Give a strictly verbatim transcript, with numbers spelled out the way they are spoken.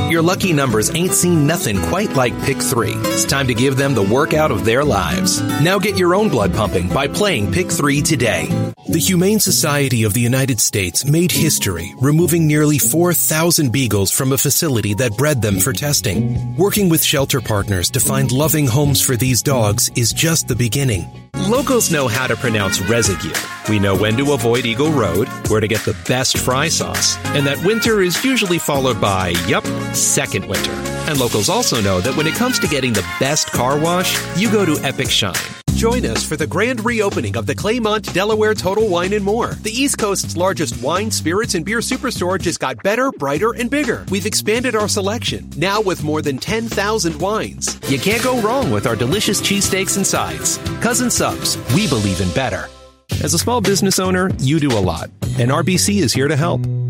Your lucky numbers ain't seen nothing quite like Pick three. It's time to give them the workout of their lives. Now get your own blood pumping by playing Pick three today. The Humane Society of the United States made history, removing nearly four thousand beagles from a facility that bred them for testing. Working with shelter partners to find loving homes for these dogs is just the beginning. Locals know how to pronounce residue. We know when to avoid Eagle Road, where to get the best fry sauce, and that winter is usually followed by, yup, second winter. And locals also know that when it comes to getting the best car wash, you go to Epic Shine. Join us for the grand reopening of the Claymont, Delaware Total Wine and More. The East Coast's largest wine, spirits, and beer superstore just got better, brighter, and bigger. We've expanded our selection, now with more than ten thousand wines. You can't go wrong with our delicious cheesesteaks and sides. Cousin Subs, we believe in better. As a small business owner, you do a lot, and R B C is here to help.